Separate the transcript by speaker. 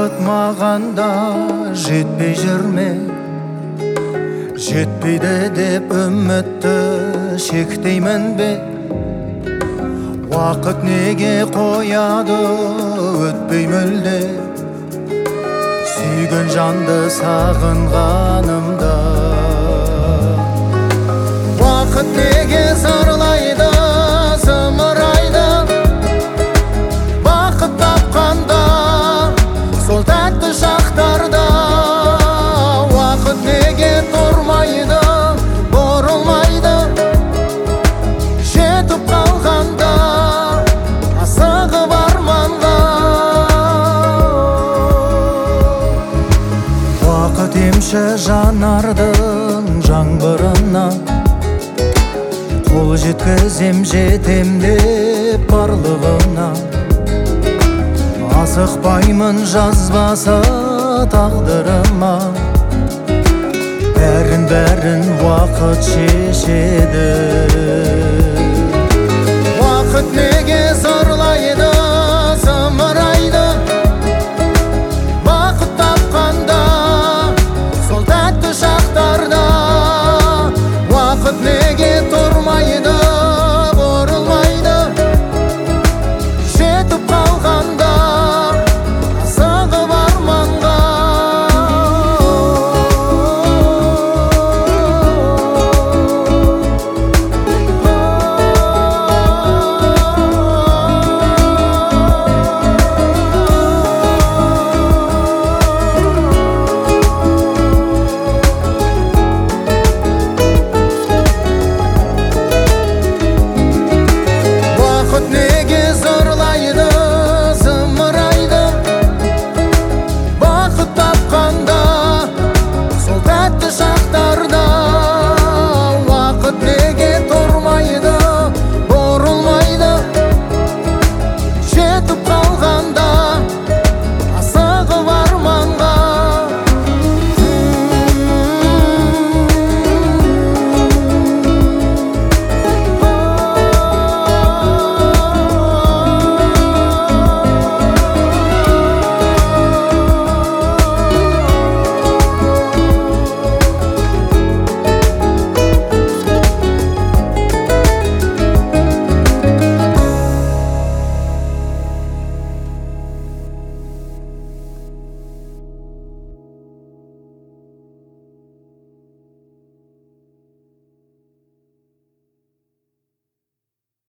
Speaker 1: Уақыт мағанда жетпей жүрме, жетпейді деп үмітті шектеймін бе? Уақыт неге қояды өтпей мүлде, сүйген жанды сағынғанымда? Уақыт неге зарлайды, зымырайды, бақыт тапқанда сол тәтті шақтарда? Уақыт неге тұрмайды, бұрылмайды, жетіп қалғанда асығып арманға? Уақыт емші жанардың жаңбырына, қол жеткізем жетем деп барлығына. Асықпаймын жазбасы тағдырыма, бәрін уақыт шешеді.